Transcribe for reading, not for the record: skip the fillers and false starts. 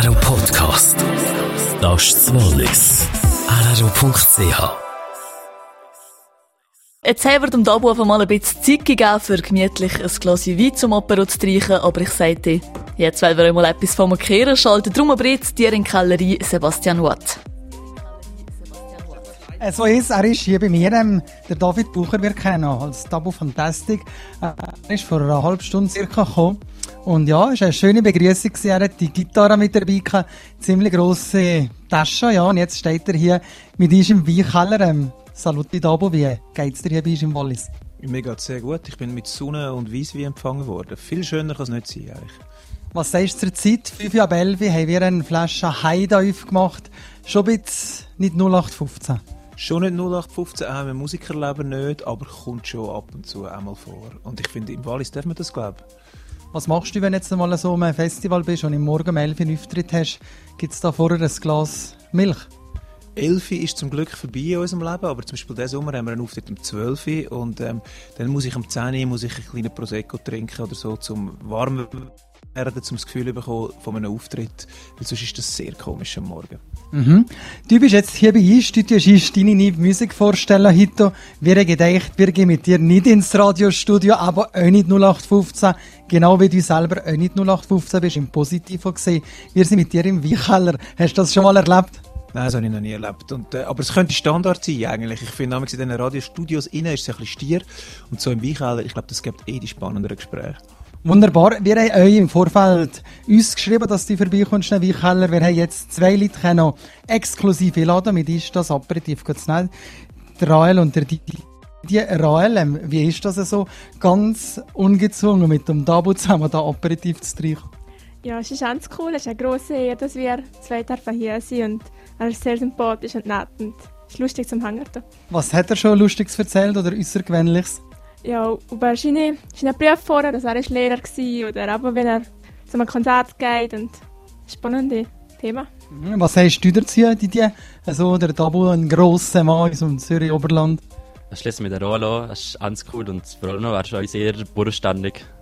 RRO Podcast. Das ist das Wallis. RRO.ch. Jetzt haben wir dem Dabu einfach mal ein bisschen Zeit gegeben, für gemütlich ein Glas Wein zum Apero zu trinken, aber ich sagte, jetzt wollen wir einmal etwas vom Kehren schalten. Darum aber jetzt dir in die Kellerie Sebastian Watt. So ist er ist hier bei mir, der David Bucher, wir kennen ihn als Dabu Fantastic. Er ist vor einer halben Stunde circa gekommen. Und ja, es war eine schöne Begrüßung. Er hat die Gitarre mit dabei gehabt, ziemlich grosse Tasche. Ja, und jetzt steht er hier mit uns im Weinkeller. Saluti Dabu, wie geht's dir hier bei uns im Wallis? Mir geht's sehr gut. Ich bin mit Sonne und Weisswein empfangen worden. Viel schöner kann es nicht sein, eigentlich. Was sagst du zur Zeit? 5 ab 11 haben wir eine Flasche Heide aufgemacht. Schon ein bisschen nicht 0815. Schon nicht 0815, auch im Musikerleben nicht, aber kommt schon ab und zu einmal vor. Und ich finde, im Wallis darf man das, glaube ich. Was machst du, wenn du jetzt mal so um ein Festival bist und im Morgen um 11 Uhr einen Auftritt hast? Gibt es da vorher ein Glas Milch? 11 Uhr ist zum Glück vorbei in unserem Leben, aber zum Beispiel diesen Sommer haben wir einen Auftritt um 12 Uhr und dann muss ich um 10 Uhr einen kleinen Prosecco trinken oder so, zum warm werden, um das Gefühl zu bekommen von einem Auftritt, weil sonst ist das sehr komisch am Morgen. Mhm. Du bist jetzt hier bei uns, du tust deine neue Musik vorstellen heute. Wir haben gedacht, wir gehen mit dir nicht ins Radiostudio, aber auch nicht 0815, genau wie du selber auch nicht 0815 bist, im Positiven gesehen. Wir sind mit dir im Weinkeller. Hast du das schon mal erlebt? Nein, das habe ich noch nie erlebt. Aber es könnte Standard sein eigentlich. Ich finde, in diesen Radiostudios innen ist es ein bisschen stier. Und so im Weinkeller, ich glaube, das gibt die spannenderen Gespräche. Wunderbar. Wir haben euch im Vorfeld uns geschrieben, dass du vorbeikommst in den Weinkeller. Wir haben jetzt 2 Leute noch exklusiv einladen. Mit uns das Aperitif ganz schnell. Der Rael und der Didi. Rael, wie ist das so? Ganz ungezwungen mit dem Dabu zusammen da Aperitif zu trinken? Ja, es ist ganz cool. Es ist eine grosse Ehre, dass wir 2 dürfen hier sind. Und er ist sehr sympathisch und nett. Und es ist lustig zum Hängen. Was hat er schon Lustiges erzählt oder Äussergewöhnliches? Ja, über seine Berufe vorher, dass er Lehrer war oder aber wenn er zu einem Konzert geht und spannende Thema. Was sagst du dazu, Didier? Also der Dabu, ein grosser Mann aus dem Zürich-Oberland. Das schließt mit der Rolle an, das ist ganz cool und vor allem er ist auch sehr bodenständig.